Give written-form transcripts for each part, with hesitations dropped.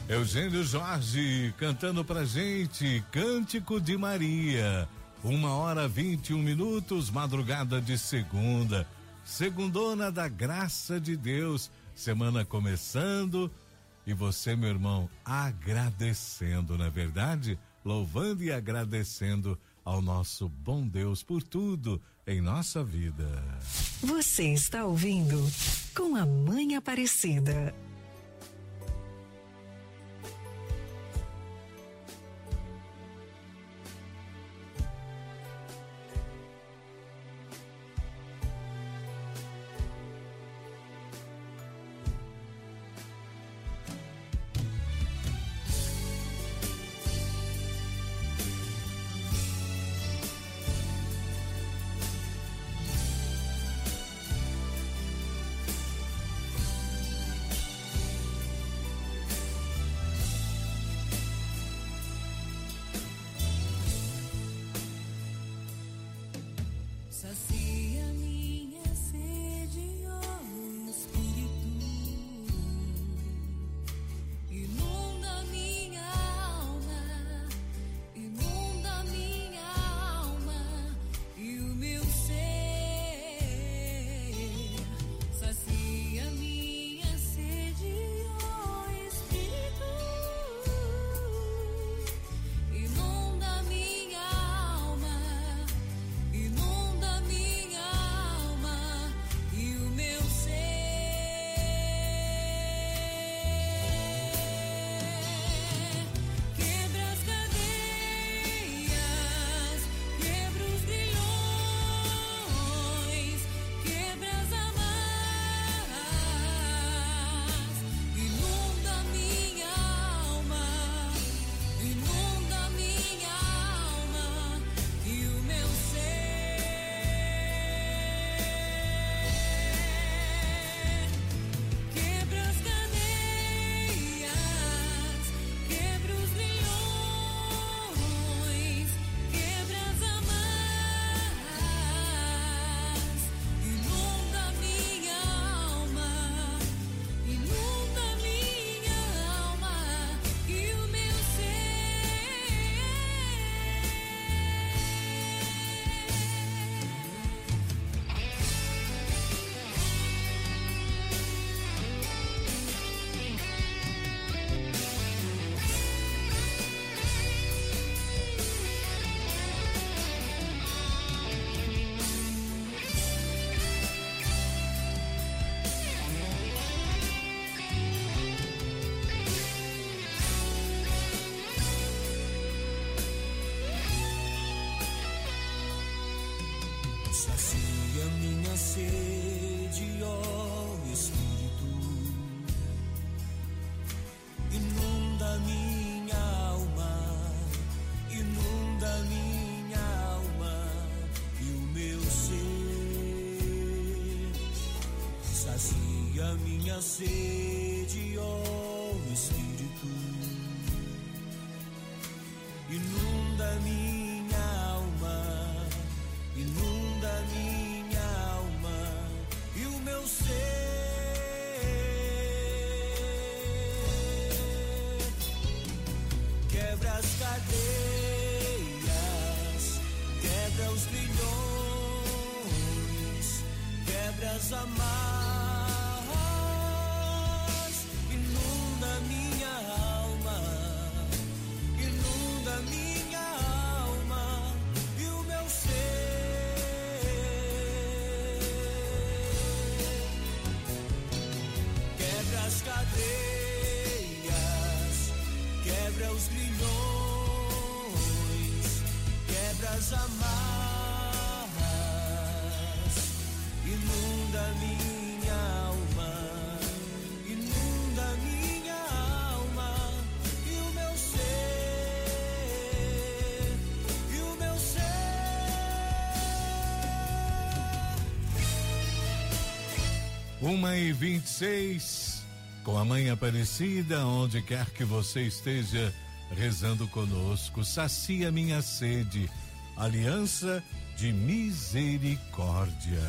Eugênio Jorge cantando pra gente Cântico de Maria. 1h21, madrugada de segunda. Segundona da graça de Deus. Semana começando. E você, meu irmão, agradecendo, não é verdade? Louvando e agradecendo ao nosso bom Deus por tudo em nossa vida. Você está ouvindo Com a Mãe Aparecida. Uma e 26, com a Mãe Aparecida, onde quer que você esteja rezando conosco, sacia minha sede, aliança de misericórdia.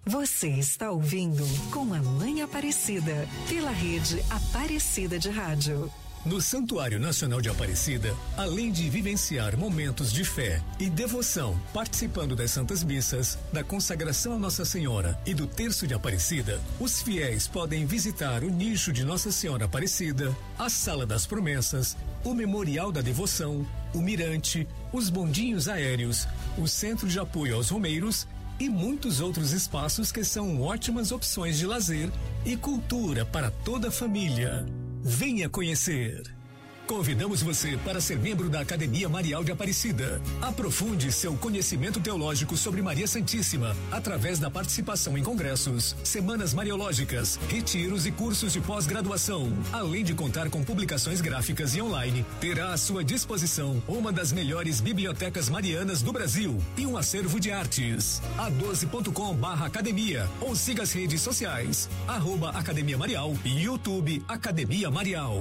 Você está ouvindo Com a Mãe Aparecida, pela rede Aparecida de Rádio. No Santuário Nacional de Aparecida, além de vivenciar momentos de fé e devoção, participando das Santas Missas, da consagração a Nossa Senhora e do Terço de Aparecida, os fiéis podem visitar o nicho de Nossa Senhora Aparecida, a Sala das Promessas, o Memorial da Devoção, o Mirante, os bondinhos aéreos, o Centro de Apoio aos Romeiros e muitos outros espaços que são ótimas opções de lazer e cultura para toda a família. Venha conhecer! Convidamos você para ser membro da Academia Marial de Aparecida. Aprofunde seu conhecimento teológico sobre Maria Santíssima através da participação em congressos, semanas mariológicas, retiros e cursos de pós-graduação. Além de contar com publicações gráficas e online, terá à sua disposição uma das melhores bibliotecas marianas do Brasil e um acervo de artes. a12.com/academia ou siga as redes sociais @Academia Marial e YouTube Academia Marial.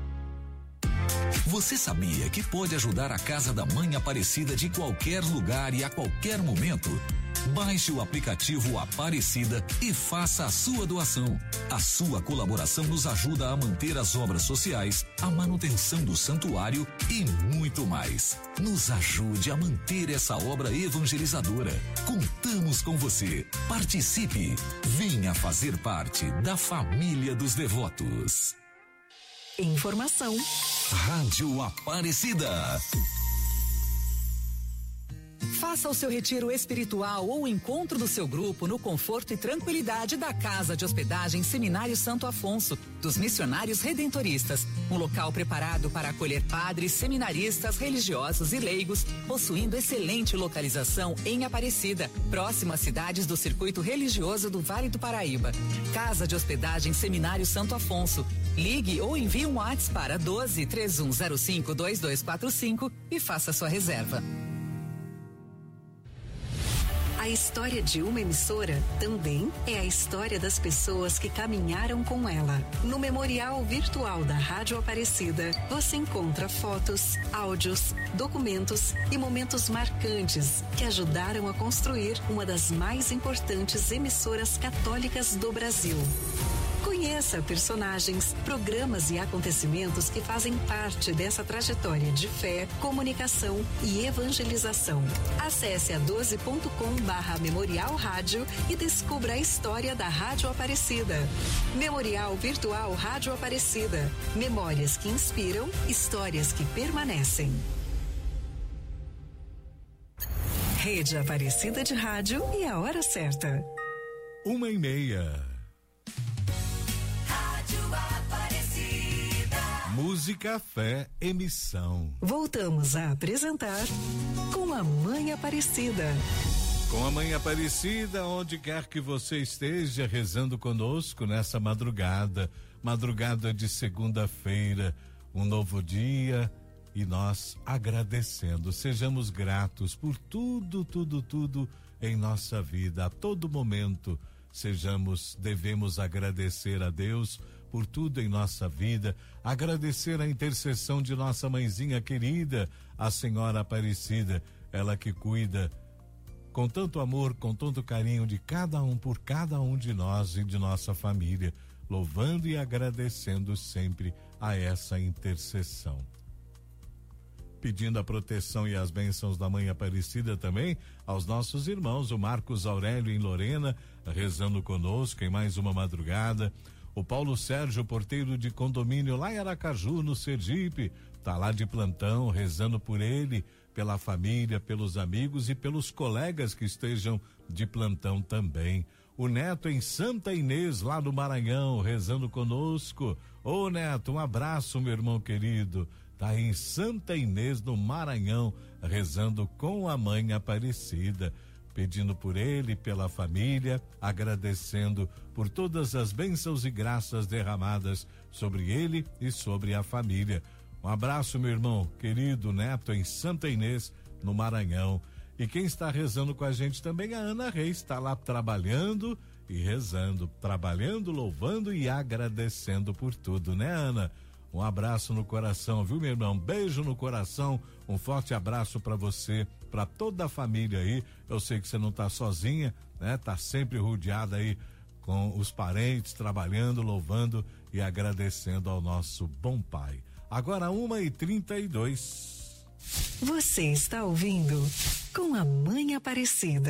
Você sabia que pode ajudar a Casa da Mãe Aparecida de qualquer lugar e a qualquer momento? Baixe o aplicativo Aparecida e faça a sua doação. A sua colaboração nos ajuda a manter as obras sociais, a manutenção do santuário e muito mais. Nos ajude a manter essa obra evangelizadora. Contamos com você. Participe. Venha fazer parte da família dos devotos. Informação. Rádio Aparecida. Faça o seu retiro espiritual ou o encontro do seu grupo no conforto e tranquilidade da Casa de Hospedagem Seminário Santo Afonso, dos Missionários Redentoristas. Um local preparado para acolher padres, seminaristas, religiosos e leigos, possuindo excelente localização em Aparecida, próximo às cidades do circuito religioso do Vale do Paraíba. Casa de Hospedagem Seminário Santo Afonso. Ligue ou envie um WhatsApp para 12-3105-2245 e faça sua reserva. A história de uma emissora também é a história das pessoas que caminharam com ela. No Memorial Virtual da Rádio Aparecida, você encontra fotos, áudios, documentos e momentos marcantes que ajudaram a construir uma das mais importantes emissoras católicas do Brasil. Conheça personagens, programas e acontecimentos que fazem parte dessa trajetória de fé, comunicação e evangelização. Acesse a 12.com/Memorial Rádio e descubra a história da Rádio Aparecida. Memorial Virtual Rádio Aparecida. Memórias que inspiram, histórias que permanecem. Rede Aparecida de Rádio e a hora certa. 1:30. Música, fé, emissão. Voltamos a apresentar Com a Mãe Aparecida. Com a Mãe Aparecida, onde quer que você esteja rezando conosco nessa madrugada de segunda-feira, um novo dia e nós agradecendo. Sejamos gratos por tudo em nossa vida, a todo momento. Devemos agradecer a Deus por tudo em nossa vida, agradecer a intercessão de nossa mãezinha querida, a Senhora Aparecida, ela que cuida com tanto amor, com tanto carinho de cada um, por cada um de nós e de nossa família, louvando e agradecendo sempre a essa intercessão. Pedindo a proteção e as bênçãos da Mãe Aparecida também aos nossos irmãos, o Marcos Aurélio em Lorena, rezando conosco em mais uma madrugada. O Paulo Sérgio, porteiro de condomínio lá em Aracaju, no Sergipe, tá lá de plantão, rezando por ele, pela família, pelos amigos e pelos colegas que estejam de plantão também. O Neto em Santa Inês, lá no Maranhão, rezando conosco. Ô Neto, um abraço, meu irmão querido. Tá em Santa Inês, no Maranhão, rezando com a Mãe Aparecida, pedindo por ele, pela família, agradecendo por todas as bênçãos e graças derramadas sobre ele e sobre a família. Um abraço, meu irmão querido Neto, em Santa Inês, no Maranhão. E quem está rezando com a gente também, a Ana Reis, está lá trabalhando e rezando, trabalhando, louvando e agradecendo por tudo, né, Ana? Um abraço no coração, viu, meu irmão? Beijo no coração, um forte abraço para você para toda a família aí. Eu sei que você não tá sozinha, né? Tá sempre rodeada aí com os parentes, trabalhando, louvando e agradecendo ao nosso bom Pai. Agora 1h32. Você está ouvindo Com a Mãe Aparecida.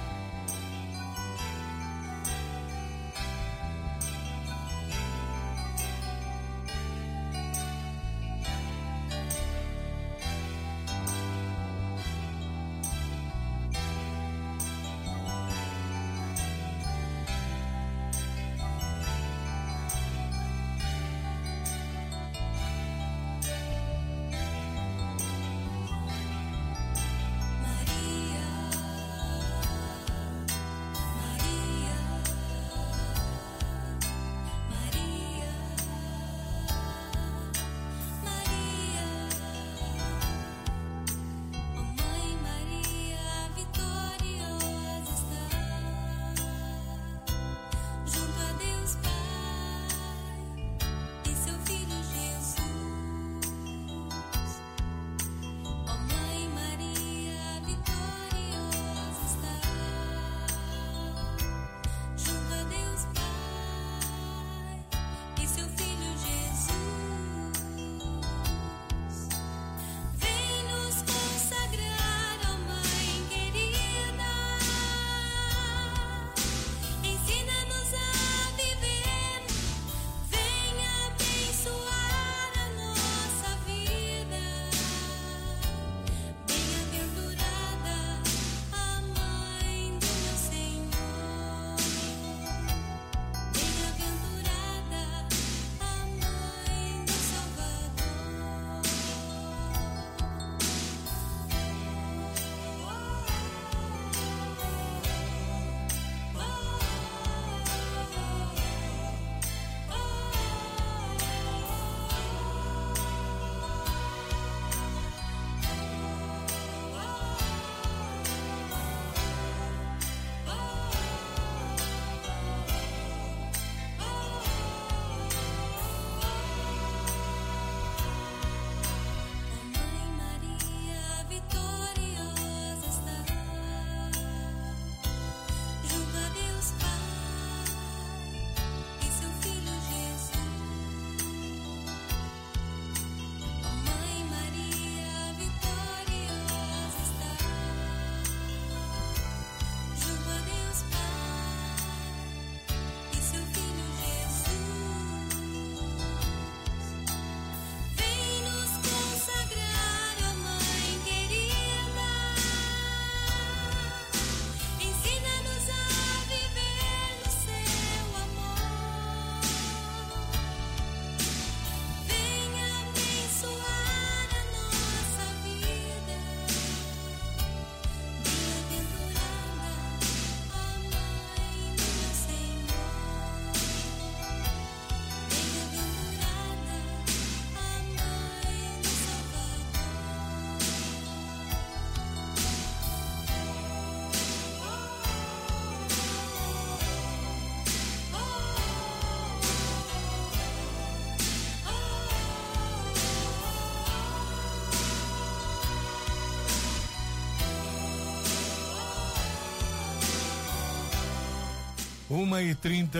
Uma e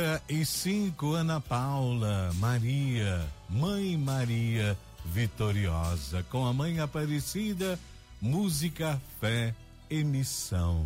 35, Ana Paula, Maria, Mãe Maria Vitoriosa, com a Mãe Aparecida, música, fé e missão.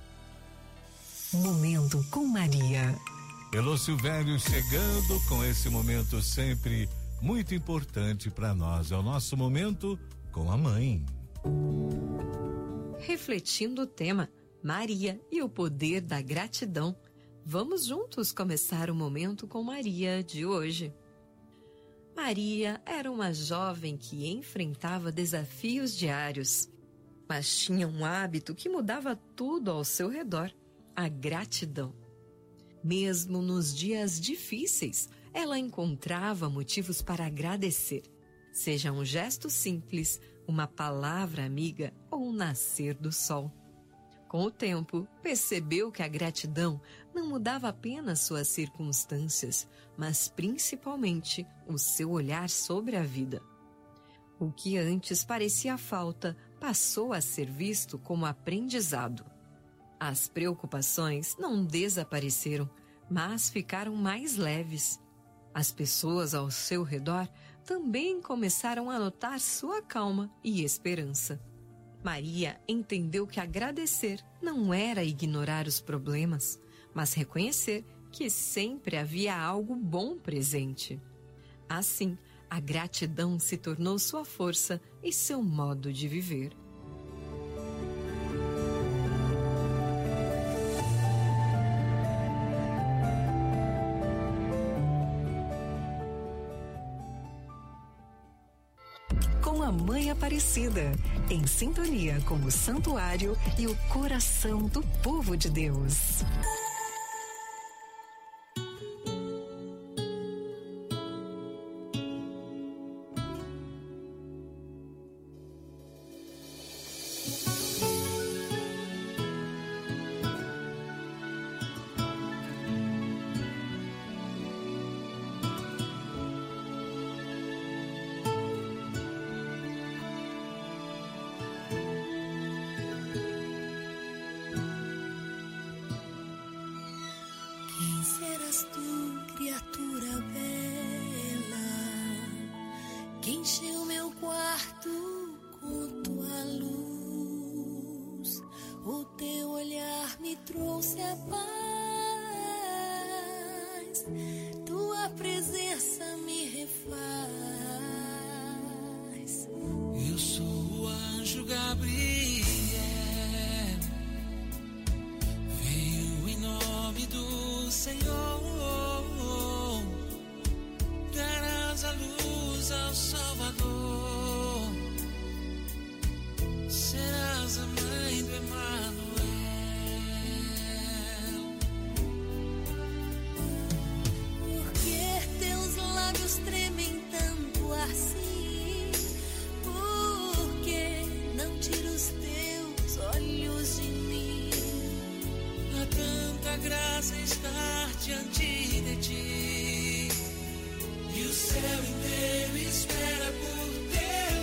Momento com Maria. Elô Silvério chegando com esse momento sempre muito importante para nós. É o nosso momento com a mãe. Refletindo o tema Maria e o poder da gratidão, vamos juntos começar o momento com Maria de hoje. Maria era uma jovem que enfrentava desafios diários, mas tinha um hábito que mudava tudo ao seu redor: a gratidão. Mesmo nos dias difíceis, ela encontrava motivos para agradecer, seja um gesto simples, uma palavra amiga ou um nascer do sol. Com o tempo, percebeu que a gratidão não mudava apenas suas circunstâncias, mas principalmente o seu olhar sobre a vida. O que antes parecia falta, passou a ser visto como aprendizado. As preocupações não desapareceram, mas ficaram mais leves. As pessoas ao seu redor também começaram a notar sua calma e esperança. Maria entendeu que agradecer não era ignorar os problemas, mas reconhecer que sempre havia algo bom presente. Assim, a gratidão se tornou sua força e seu modo de viver. Com a Mãe Aparecida, em sintonia com o santuário e o coração do povo de Deus. Quem serás tu, criatura bela, que encheu meu quarto com tua luz? O teu olhar me trouxe a paz, tua presença me refaz. Eu sou o anjo Gabriel, veio em nome do Senhor, darás a luz ao Salvador, serás a mãe do Emanuel. Por que teus lábios tremem tanto assim? Por que não tira os teus olhos de mim? Há tanta graça estar diante de ti, e o céu inteiro espera por teu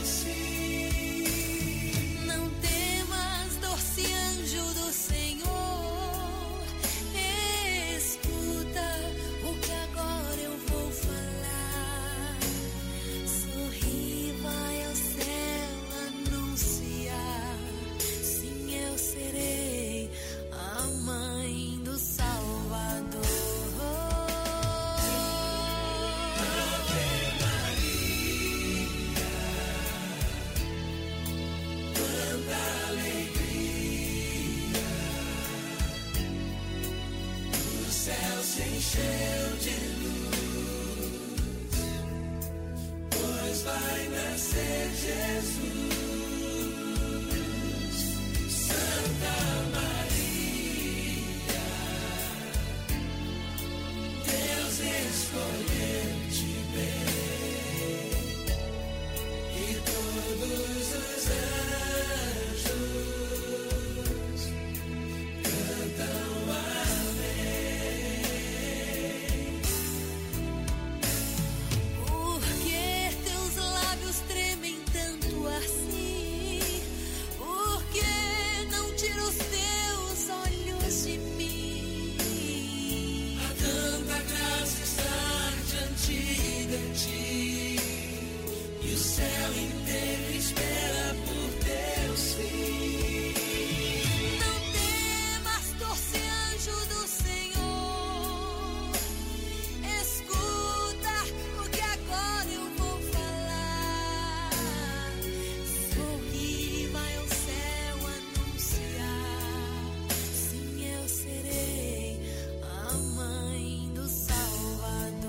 sim. Não temas, doce anjo do Senhor, escuta o que agora eu vou falar. Sorri, vai ao céu anunciar, sim, eu serei a mãe do Salvador. O céu se encheu de luz, pois vai nascer Jesus. Santa Maria, Deus escolheu-te bem, e todos os anjos cantam amém. Por que teus lábios tremem tanto assim? Por que não tira os teus olhos de mim? Há tanta graça estar diante de ti, e o céu inteiro espera por teu sim. Não temas, doce anjo do Senhor, escuta o que agora eu vou falar. Sorri, vai ao céu anunciar, sim, eu serei a mãe do Salvador.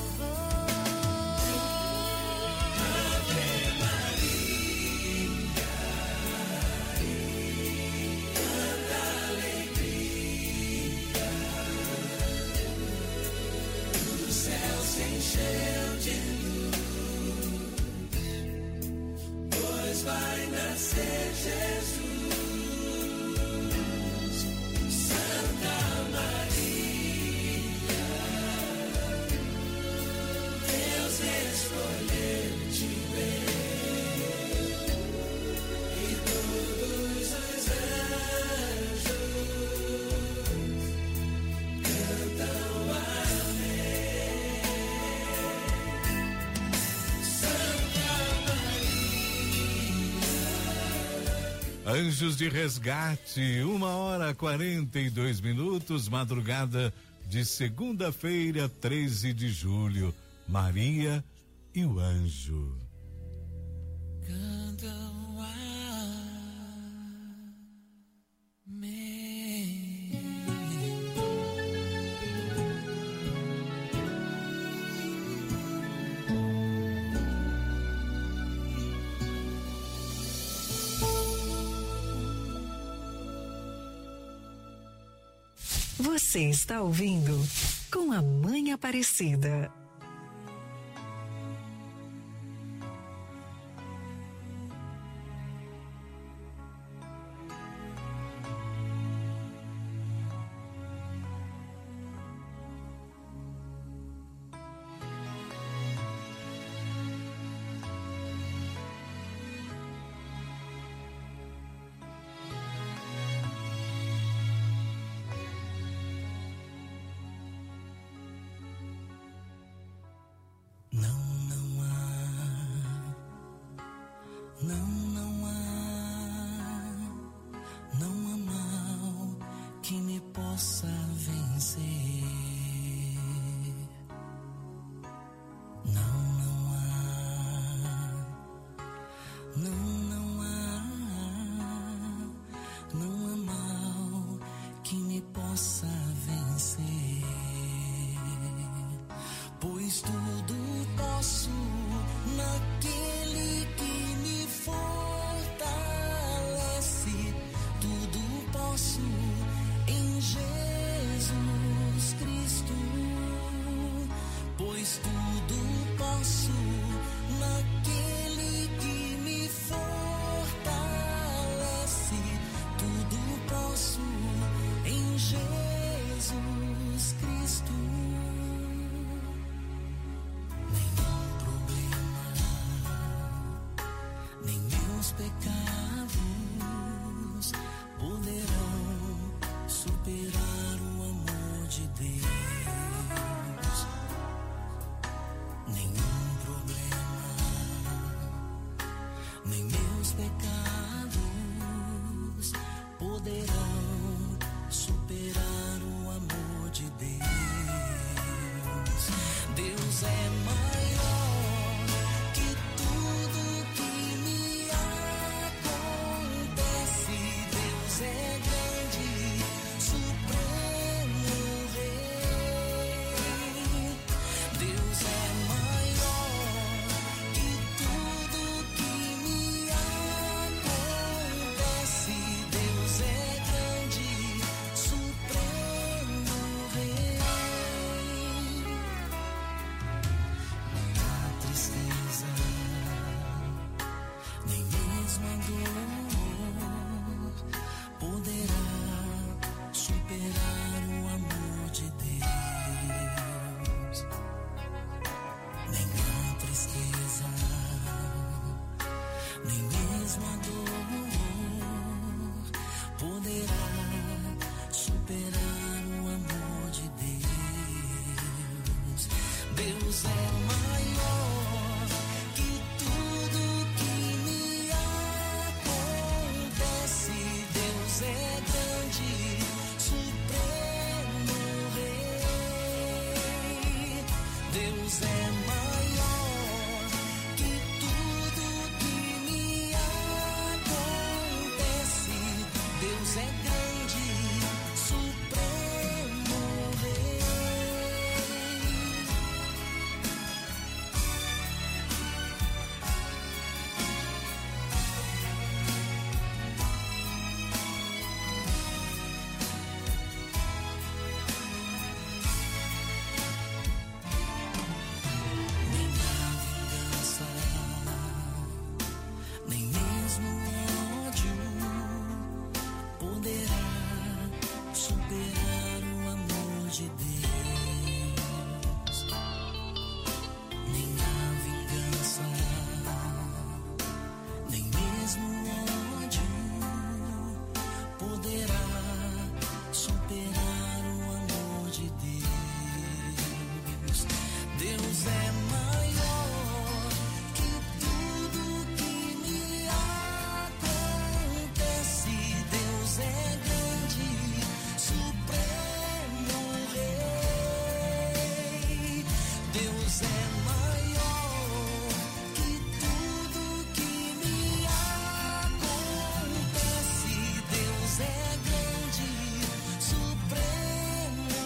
O céu se encheu de luz, pois vai nascer Jesus. Santa Maria, Deus escolheu-te bem, e Anjos de Resgate, 1h42, madrugada de segunda-feira, 13 de julho. Maria e o anjo. Cantam Você está ouvindo Com a Mãe Aparecida. Deus é maior que tudo que me acontece. Deus é grande, supremo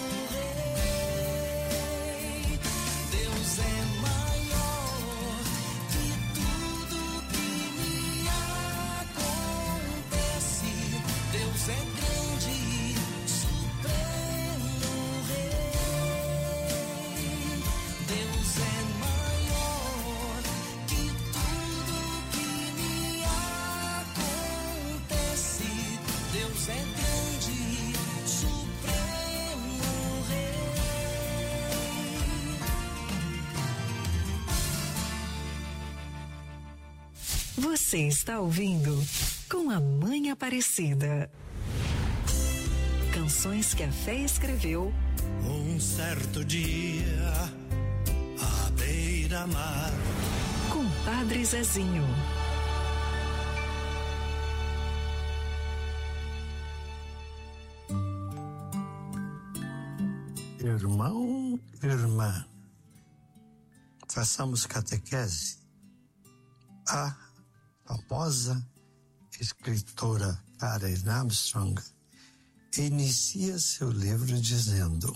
rei. Deus é maior que tudo que me acontece. Deus é grande, supremo rei. Deus é maior que tudo que me acontece. Deus é grande, supremo rei. Você está ouvindo Com a Mãe Aparecida. Canções que a fé escreveu Um certo dia, à beira-mar, com Padre Zezinho. Irmão, irmã, façamos catequese. A famosa escritora Karen Armstrong inicia seu livro dizendo: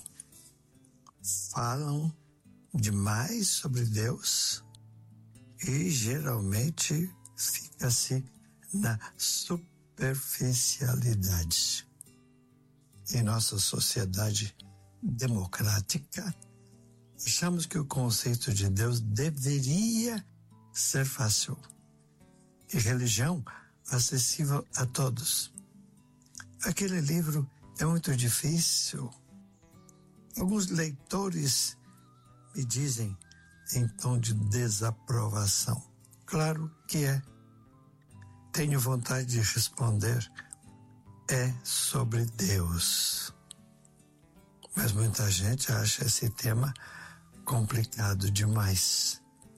falam demais sobre Deus e geralmente fica-se na superficialidade. Em nossa sociedade democrática, achamos que o conceito de Deus deveria ser fácil e religião acessível a todos. Aquele livro é muito difícil. Alguns leitores me dizem em tom de desaprovação. Claro que é. Tenho vontade de responder: é sobre Deus. Mas muita gente acha esse tema complicado demais.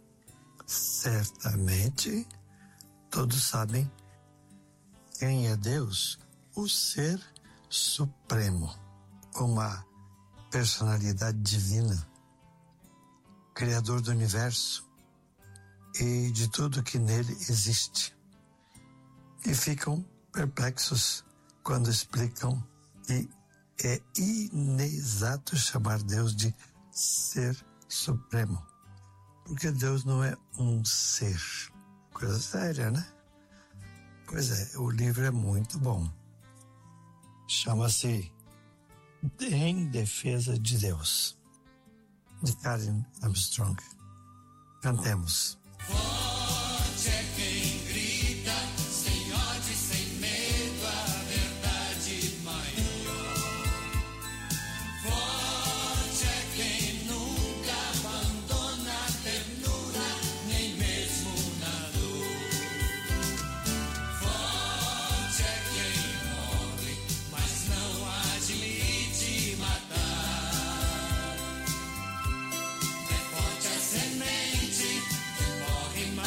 Certamente, todos sabem quem é Deus, o Ser Supremo, uma personalidade divina, Criador do universo e de tudo que nele existe. E ficam perplexos quando explicam que é inexato chamar Deus de Ser Supremo, porque Deus não é um ser. Coisa séria, né? Pois é, o livro é muito bom. Chama-se Em Defesa de Deus, de Karen Armstrong. Cantemos. forte é quem grita, sem ódio e sem medo, a verdade maior. Forte é quem nunca abandona a ternura, nem mesmo na dor. Forte é quem morre, mas não admite matar. É forte a semente que morre, mas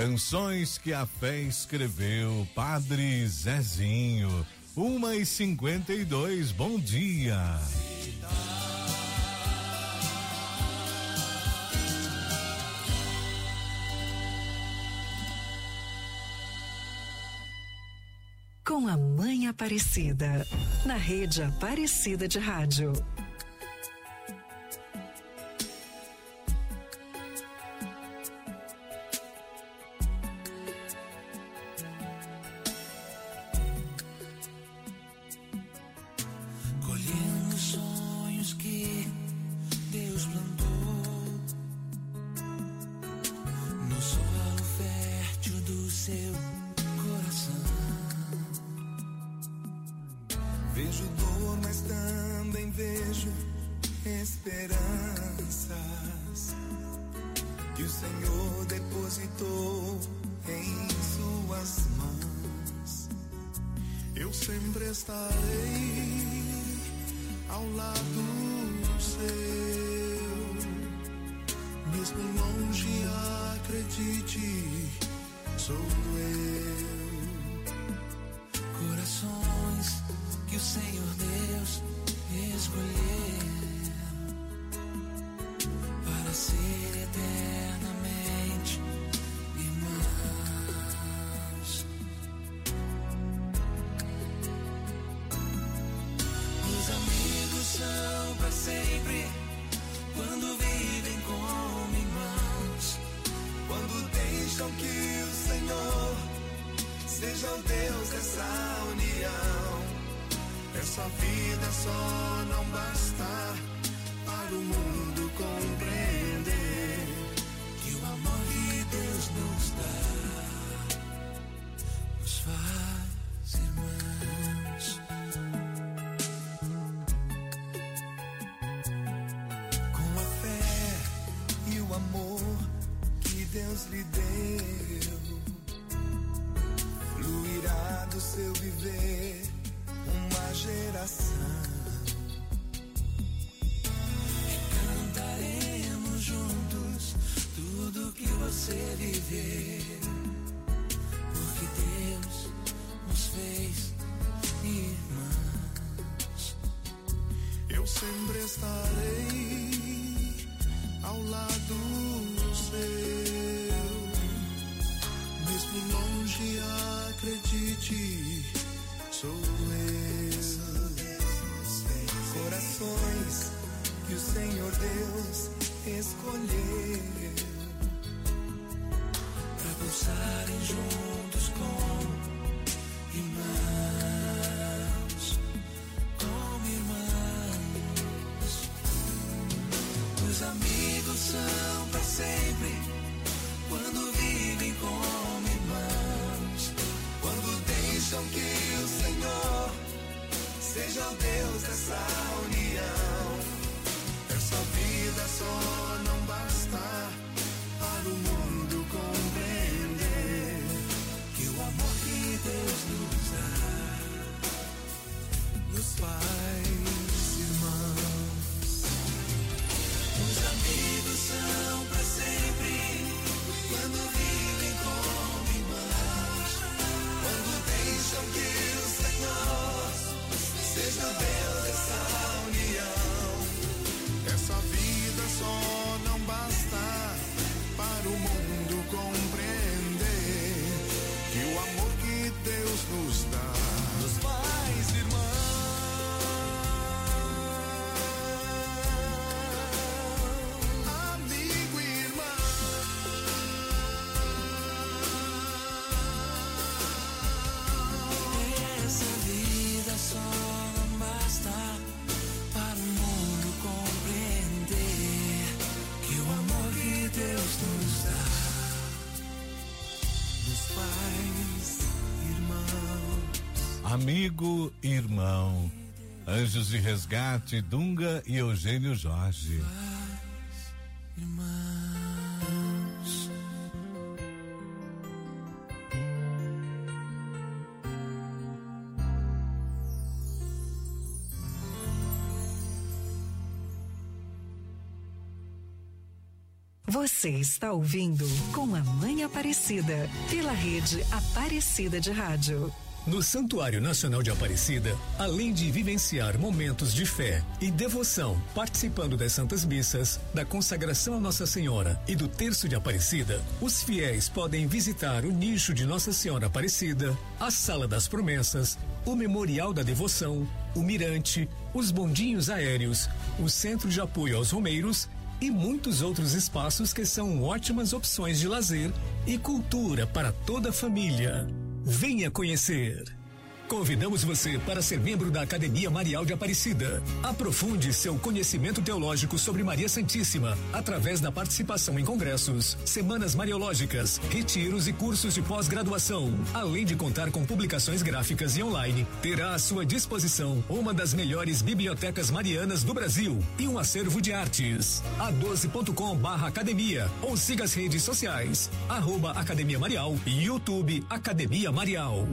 Canções que a fé escreveu, Padre Zezinho, 1h52, bom dia. Com a Mãe Aparecida, na Rede Aparecida de Rádio. Colhendo sonhos que Deus plantou no solo fértil do seu coração. Vejo dor, mas também vejo esperanças que o Senhor depositou em suas mãos. Eu sempre estarei ao lado seu, mesmo longe, acredite, sou eu. Corações que o Senhor Deus escolheu para ser eternamente irmãos. Os amigos são para sempre quando vivem como irmãos, quando deixam que o Senhor seja o Deus dessa união. Essa vida só não basta para o mundo compreender que o amor que Deus nos dá nos faz irmãos. Com a fé e o amor que Deus lhe deu, fluirá do seu viver uma geração. E cantaremos juntos tudo que você viver, porque Deus nos fez irmãos. Eu sempre estarei ao lado seu, mesmo longe, acredite, sou eu. Corações que o Senhor Deus escolheu para pulsarem juntos como irmãos, como irmãos. Os amigos são para sempre quando vivem como irmãos, quando deixam que o Senhor seja o Deus dessa união. Essa vida só não basta para o mundo compreender que o amor que Deus nos dá nos faz irmãos. Os amigos são para sempre quando vivem como irmãos, quando deixam que o Senhor seja Deus dessa união. Essa vida só não basta para o mundo compreender que o amor que Deus nos dá nos faz irmão, amigo e irmã. Essa vida só para o mundo compreender que o amor que Deus nos dá nos faz irmãos. Amigo, irmão, Anjos de Resgate, Dunga e Eugênio Jorge. Irmãos. Você está ouvindo Com a Mãe Aparecida, pela rede Aparecida de Rádio. No Santuário Nacional de Aparecida, além de vivenciar momentos de fé e devoção, participando das Santas Missas, da consagração a Nossa Senhora e do Terço de Aparecida, os fiéis podem visitar o nicho de Nossa Senhora Aparecida, a Sala das Promessas, o Memorial da Devoção, o Mirante, os bondinhos aéreos, o Centro de Apoio aos Romeiros e muitos outros espaços que são ótimas opções de lazer e cultura para toda a família. Venha conhecer. Convidamos você para ser membro da Academia Marial de Aparecida. Aprofunde seu conhecimento teológico sobre Maria Santíssima através da participação em congressos, semanas mariológicas, retiros e cursos de pós-graduação. Além de contar com publicações gráficas e online, terá à sua disposição uma das melhores bibliotecas marianas do Brasil e um acervo de artes. a12.com/academia ou siga as redes sociais @Academia Marial e YouTube Academia Marial.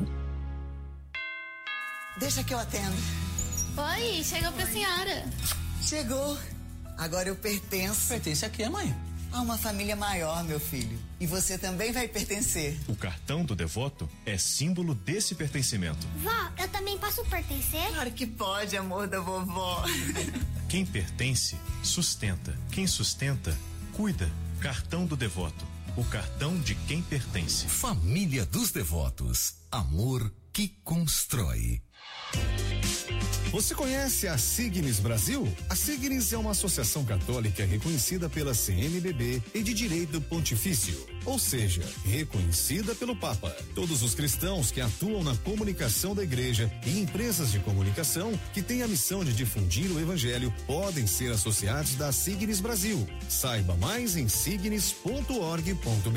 Deixa que eu atendo. Oi, chegou pra senhora. Chegou. Agora eu pertenço. Pertence a quê, mãe? A uma família maior, meu filho. E você também vai pertencer. O cartão do devoto é símbolo desse pertencimento. Vó, eu também posso pertencer? Claro que pode, amor da vovó. Quem pertence, sustenta. Quem sustenta, cuida. Cartão do devoto. O cartão de quem pertence. Família dos Devotos. Amor que constrói. Você conhece a Signis Brasil? A Signis é uma associação católica reconhecida pela CNBB e de direito pontifício, ou seja, reconhecida pelo Papa. Todos os cristãos que atuam na comunicação da igreja e empresas de comunicação que têm a missão de difundir o evangelho podem ser associados da Signis Brasil. Saiba mais em signis.org.br.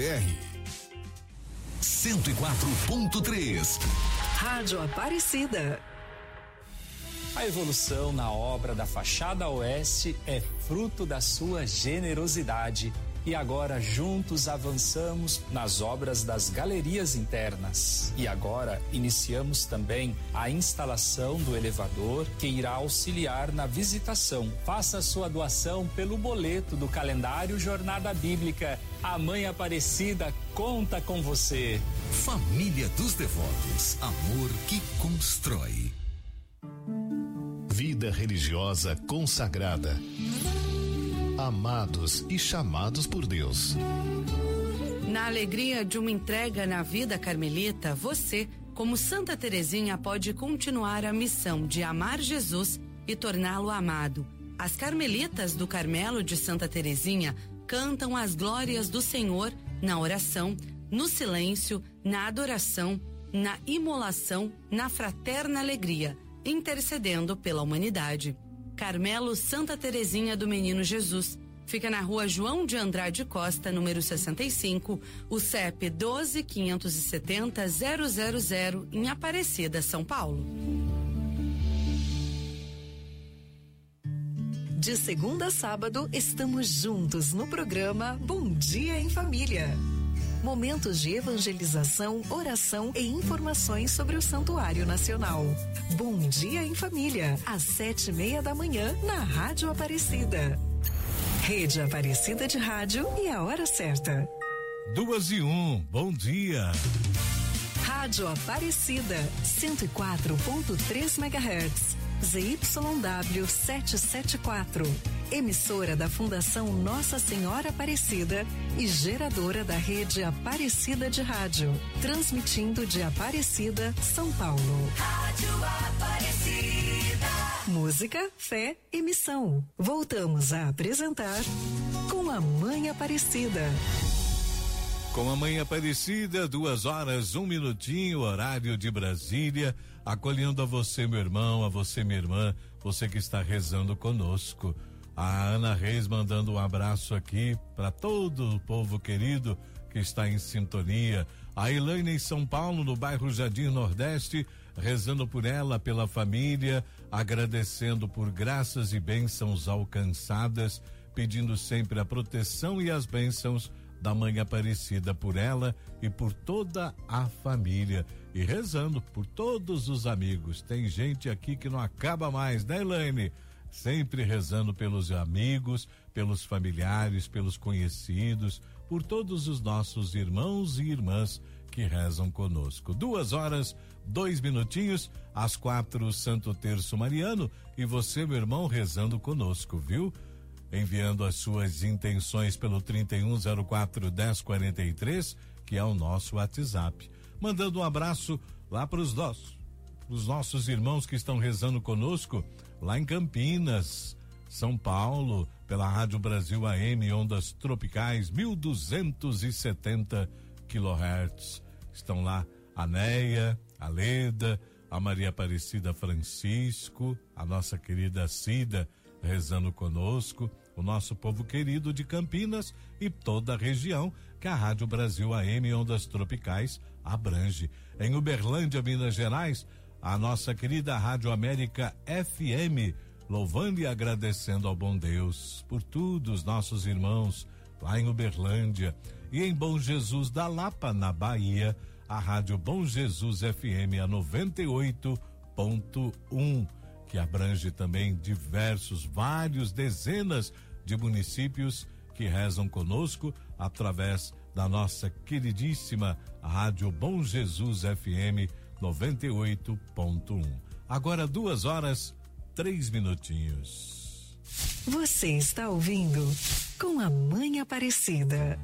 104.3 Rádio Aparecida. A evolução na obra da fachada oeste é fruto da sua generosidade e agora juntos avançamos nas obras das galerias internas. E agora iniciamos também a instalação do elevador que irá auxiliar na visitação. Faça sua doação pelo boleto do calendário Jornada Bíblica. A Mãe Aparecida conta com você. Família dos Devotos. Amor que constrói. Vida religiosa consagrada. Amados e chamados por Deus. Na alegria de uma entrega na vida carmelita, você, como Santa Teresinha, pode continuar a missão de amar Jesus e torná-lo amado. As carmelitas do Carmelo de Santa Teresinha cantam as glórias do Senhor na oração, no silêncio, na adoração, na imolação, na fraterna alegria, intercedendo pela humanidade. Carmelo Santa Teresinha do Menino Jesus. Fica na rua João de Andrade Costa, número 65, o CEP 12.570.000, em Aparecida, São Paulo. De segunda a sábado, estamos juntos no programa Bom Dia em Família. Momentos de evangelização, oração e informações sobre o Santuário Nacional. Bom Dia em Família, às 7:30 da manhã, na Rádio Aparecida. Rede Aparecida de Rádio e a hora certa. 2:01, bom dia. Rádio Aparecida, 104.3 MHz. ZYW 774, emissora da Fundação Nossa Senhora Aparecida e geradora da rede Aparecida de Rádio, transmitindo de Aparecida, São Paulo. Rádio Aparecida. Música, fé e missão. Voltamos a apresentar Com a Mãe Aparecida. Com a Mãe Aparecida, 2h01, horário de Brasília, acolhendo a você, meu irmão, a você, minha irmã, você que está rezando conosco. A Ana Reis mandando um abraço aqui para todo o povo querido que está em sintonia. A Elaine em São Paulo, no bairro Jardim Nordeste, rezando por ela, pela família, agradecendo por graças e bênçãos alcançadas, pedindo sempre a proteção e as bênçãos da Mãe Aparecida por ela e por toda a família, e rezando por todos os amigos. Tem gente aqui que não acaba mais, né, Elaine? sempre rezando pelos amigos, pelos familiares, pelos conhecidos, por todos os nossos irmãos e irmãs que rezam conosco. 2:02, às 4, Santo Terço Mariano, e você, meu irmão, rezando conosco, viu? Enviando as suas intenções pelo 3104-1043, que é o nosso WhatsApp. Mandando um abraço lá para os nossos irmãos que estão rezando conosco lá em Campinas, São Paulo, pela Rádio Brasil AM, ondas tropicais, 1270 kHz. Estão lá a Neia, a Leda, a Maria Aparecida Francisco, a nossa querida Cida rezando conosco, o nosso povo querido de Campinas e toda a região que a Rádio Brasil AM Ondas Tropicais abrange. Em Uberlândia, Minas Gerais, a nossa querida Rádio América FM, louvando e agradecendo ao bom Deus por tudo, os nossos irmãos lá em Uberlândia. E em Bom Jesus da Lapa, na Bahia, a Rádio Bom Jesus FM, a 98.1, que abrange também vários dezenas de municípios que rezam conosco através da nossa queridíssima Rádio Bom Jesus FM 98.1. Agora 2:03. Você está ouvindo Com a Mãe Aparecida.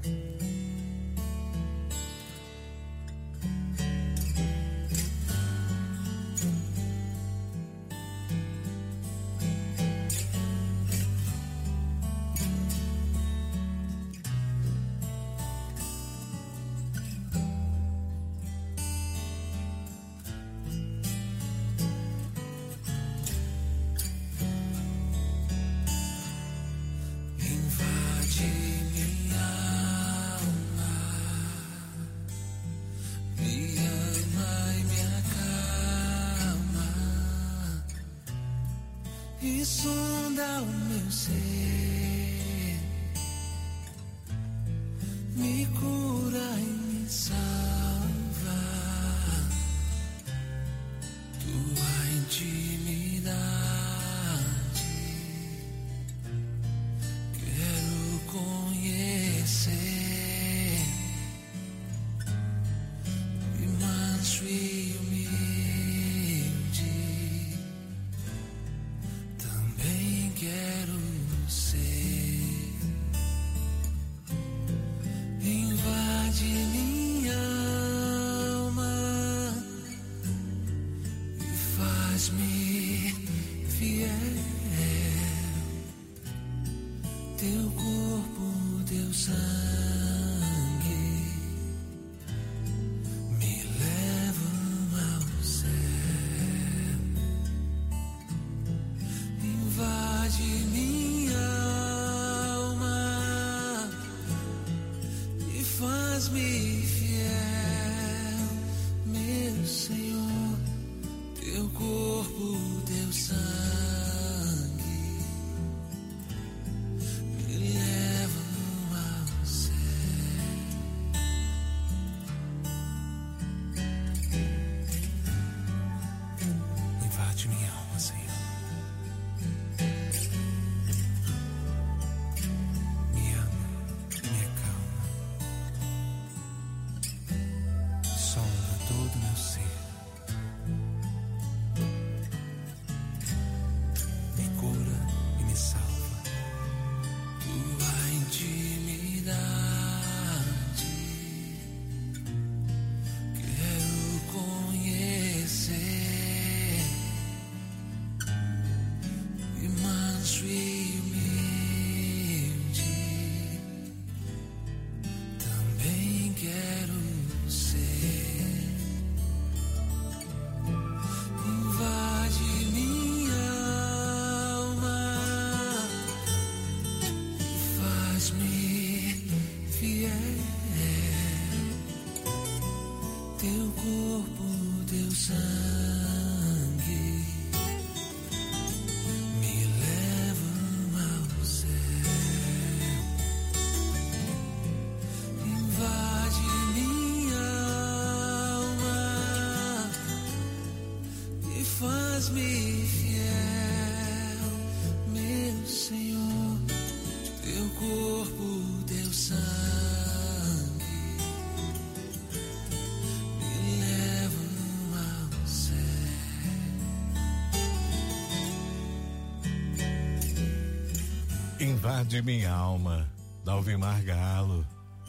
E sonda o meu ser, me cura e me salva. Tua intimidade quero conhecer, e manso e humilde também quero ser. Invade minha alma e faz-me fiel. Teu corpo, teu sangue me levam ao céu. Invade minha alma e faz-me fiel, meu Senhor. Teu corpo, teu sangue me levam ao céu. Invade minha alma, Senhor. Me ama, me acalma, sonda todo meu ser, me cura e me salva. Tua intimidade quero conhecer, e manso e humilde também quero ser. Invade minha alma e faz-me fiel. Teu corpo, teu sangue me levam ao céu. Invade minha alma e faz-me fiel, Invade minha alma, Dalvimar Galo.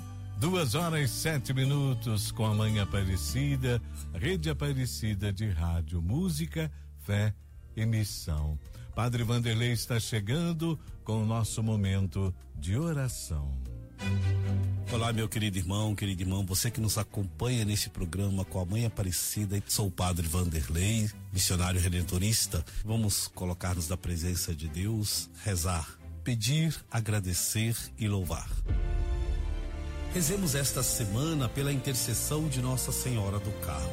2h07 com a Mãe Aparecida, Rede Aparecida de Rádio, Música, Fé e Missão. Padre Vanderlei está chegando com o nosso momento de oração. Olá, meu querido irmão, você que nos acompanha nesse programa com a Mãe Aparecida. Sou o Padre Vanderlei, missionário redentorista. Vamos colocar-nos na presença de Deus, rezar, pedir, agradecer e louvar. Rezemos esta semana pela intercessão de Nossa Senhora do Carmo.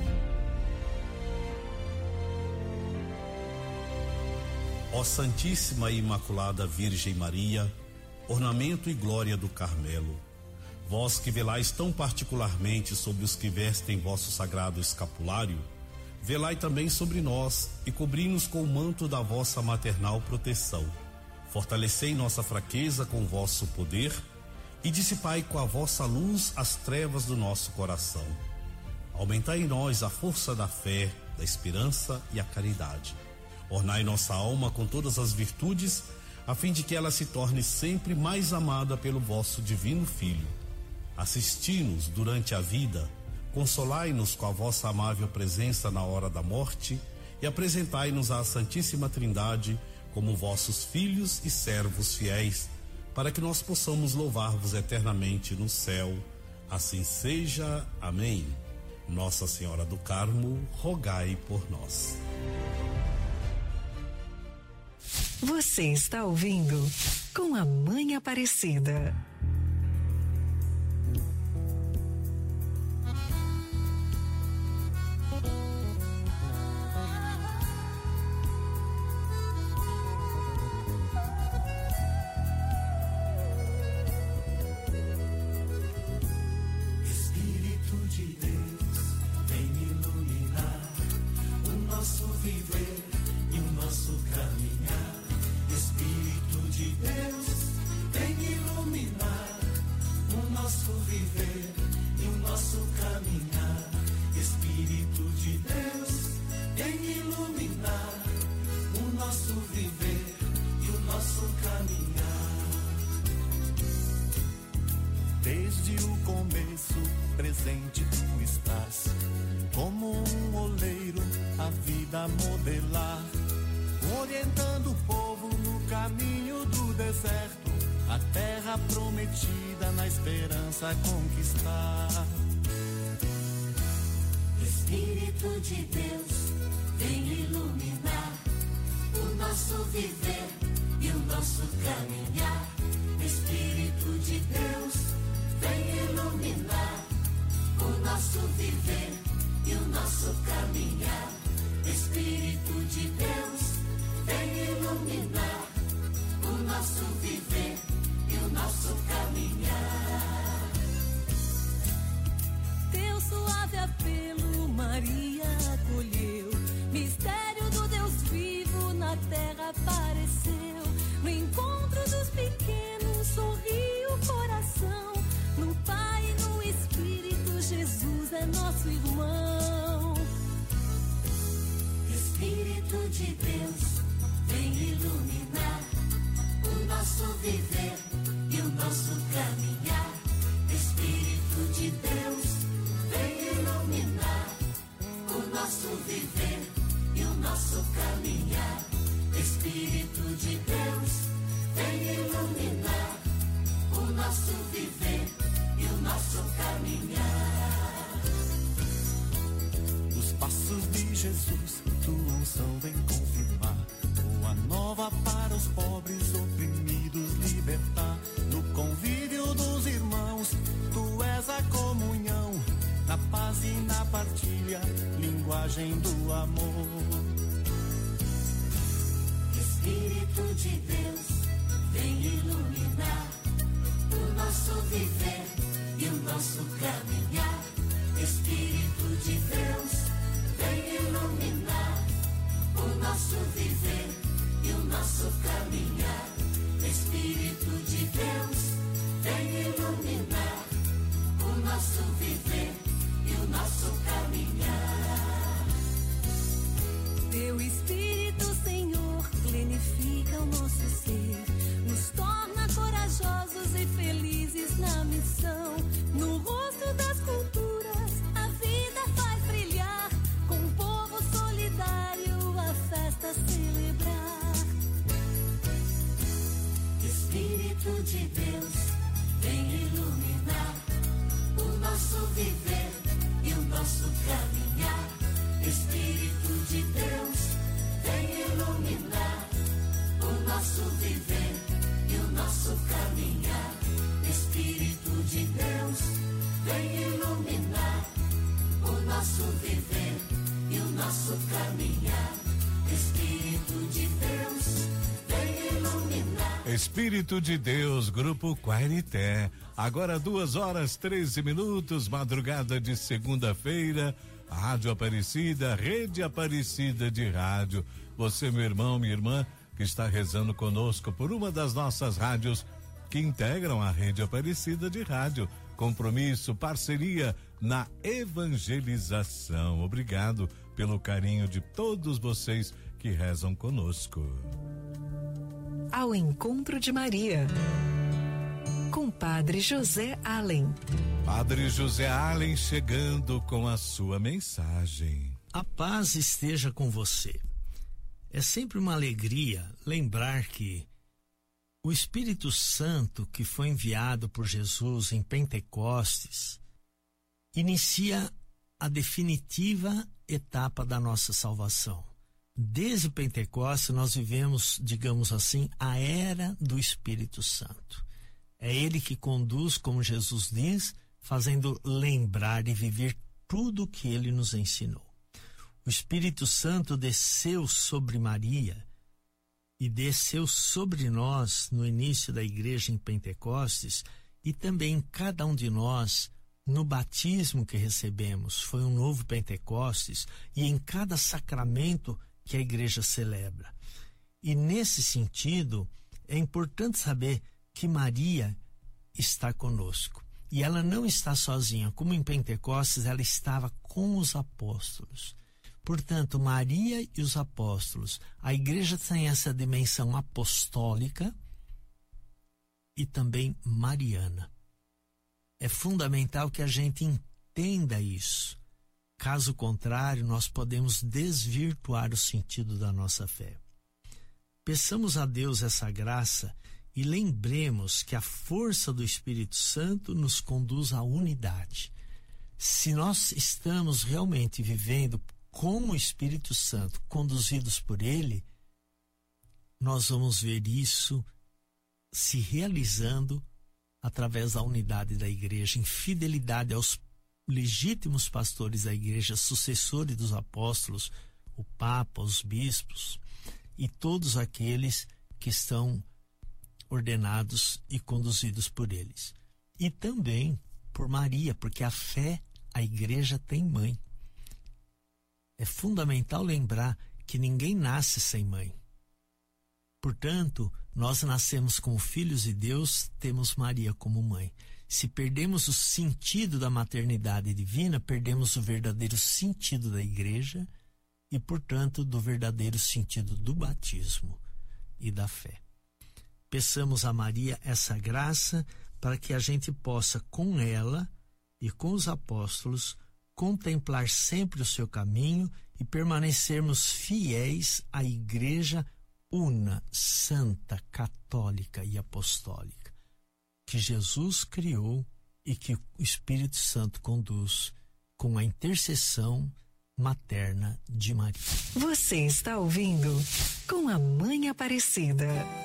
Ó Santíssima e Imaculada Virgem Maria, ornamento e glória do Carmelo, vós que velais tão particularmente sobre os que vestem vosso sagrado escapulário, velai também sobre nós e cobri-nos com o manto da vossa maternal proteção. Fortalecei nossa fraqueza com vosso poder e dissipai com a vossa luz as trevas do nosso coração. Aumentai em nós a força da fé, da esperança e a caridade. Ornai nossa alma com todas as virtudes, a fim de que ela se torne sempre mais amada pelo vosso divino Filho. Assisti-nos durante a vida, consolai-nos com a vossa amável presença na hora da morte e apresentai-nos à Santíssima Trindade como vossos filhos e servos fiéis, para que nós possamos louvar-vos eternamente no céu. Assim seja. Amém. Nossa Senhora do Carmo, rogai por nós. Você está ouvindo com a Mãe Aparecida. Desde o começo, presente tu estás, como um oleiro a vida modelar, orientando o povo no caminho do deserto, a terra prometida na esperança conquistar. Espírito de Deus, vem iluminar o nosso viver e o nosso caminhar. Espírito de Deus, vem iluminar o nosso viver e o nosso caminhar. Espírito de Deus, vem iluminar o nosso viver e o nosso caminhar. Teu suave apelo Maria acolheu, mistério do Deus vivo na terra apareceu. No encontro dos pequenos sorriu o coração. No Pai e no Espírito, Jesus é nosso irmão. Espírito de Deus, vem iluminar o nosso viver e o nosso caminhar. Espírito de Deus, vem iluminar o nosso viver e o nosso caminhar. Espírito de Deus, vem iluminar o nosso viver e o nosso caminhar. Os passos de Jesus, tua unção vem confirmar. Boa nova para os pobres oprimidos libertar. No convívio dos irmãos, tu és a comunhão. Na paz e na partilha, linguagem do amor. Espírito de Deus, vem iluminar o nosso viver e o nosso caminhar. Espírito de Deus, vem iluminar o nosso viver e o nosso caminhar. Espírito de Deus, vem iluminar o nosso viver e o nosso caminhar. Teu Espírito, Senhor, plenifica o nosso ser, nos Espírito de Deus, Grupo Quairité. Agora 2h13, madrugada de segunda-feira. Rádio Aparecida, Rede Aparecida de Rádio. Você, meu irmão, minha irmã, que está rezando conosco por uma das nossas rádios que integram a Rede Aparecida de Rádio. Compromisso, parceria na evangelização. Obrigado pelo carinho de todos vocês que rezam conosco. Ao Encontro de Maria, com Padre José Allen. Padre José Allen chegando com a sua mensagem. A paz esteja com você. É sempre uma alegria lembrar que o Espírito Santo que foi enviado por Jesus em Pentecostes inicia a definitiva etapa da nossa salvação. Desde Pentecostes nós vivemos, digamos assim, a era do Espírito Santo. É ele que conduz, como Jesus diz, fazendo lembrar e viver tudo o que ele nos ensinou. O Espírito Santo desceu sobre Maria e desceu sobre nós no início da igreja em Pentecostes e também em cada um de nós no batismo que recebemos. Foi um novo Pentecostes e em cada sacramento que a igreja celebra. E nesse sentido, é importante saber que Maria está conosco. E ela não está sozinha, como em Pentecostes ela estava com os apóstolos. Portanto, Maria e os apóstolos, a igreja tem essa dimensão apostólica e também mariana. É fundamental que a gente entenda isso. Caso contrário, nós podemos desvirtuar o sentido da nossa fé. Peçamos a Deus essa graça e lembremos que a força do Espírito Santo nos conduz à unidade. Se nós estamos realmente vivendo como o Espírito Santo, conduzidos por Ele, nós vamos ver isso se realizando através da unidade da igreja, em fidelidade aos legítimos pastores da igreja, sucessores dos apóstolos, o Papa, os bispos e todos aqueles que estão ordenados e conduzidos por eles. E também por Maria, porque a fé, a igreja tem mãe. É fundamental lembrar que ninguém nasce sem mãe. Portanto, nós nascemos como filhos de Deus, temos Maria como mãe. Se perdemos o sentido da maternidade divina, perdemos o verdadeiro sentido da igreja e, portanto, do verdadeiro sentido do batismo e da fé. Peçamos a Maria essa graça para que a gente possa, com ela e com os apóstolos, contemplar sempre o seu caminho e permanecermos fiéis à igreja una, santa, católica e apostólica que Jesus criou e que o Espírito Santo conduz com a intercessão materna de Maria. Você está ouvindo Com a Mãe Aparecida.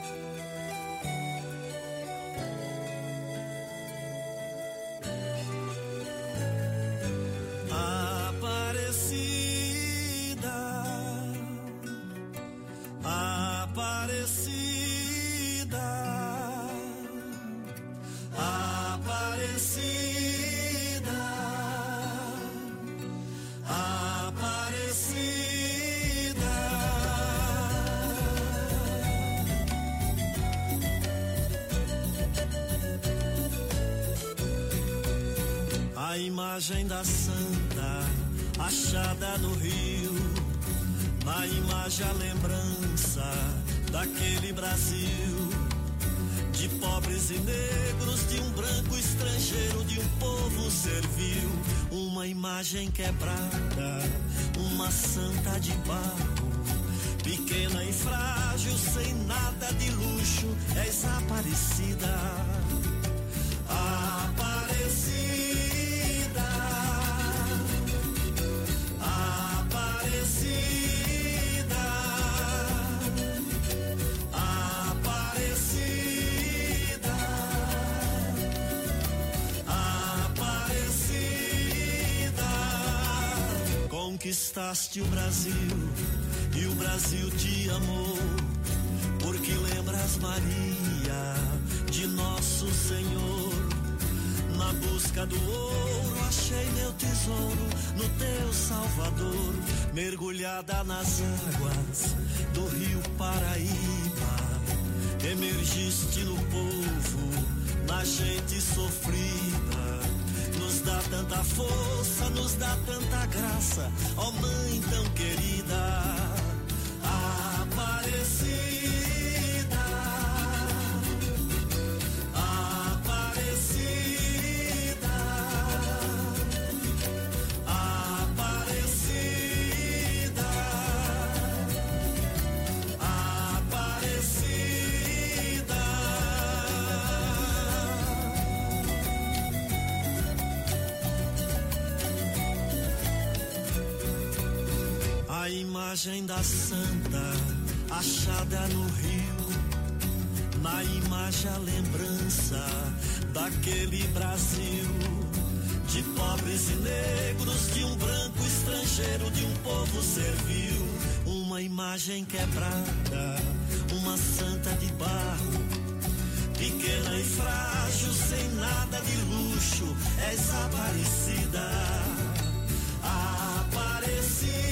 A imagem da santa achada no rio, na imagem a lembrança daquele Brasil, de pobres e negros, de um branco estrangeiro, de um povo servil. Uma imagem quebrada, uma santa de barro, pequena e frágil, sem nada de luxo, és Aparecida. Aparecida, Aparecida, Aparecida, Aparecida. Conquistaste o Brasil e o Brasil te amou, porque lembras és Maria, de nosso Senhor. Na busca do ouro achei meu tesouro no teu Salvador. Mergulhada nas águas do rio Paraíba, emergiste no povo, na gente sofrida. Nos dá tanta força, nos dá tanta graça, ó Mãe tão querida, Aparecida. A imagem da santa achada no rio, na imagem a lembrança daquele Brasil, de pobres e negros, de um branco estrangeiro, de um povo servil. Uma imagem quebrada, uma santa de barro, pequena e frágil, sem nada de luxo, és Aparecida, Aparecida.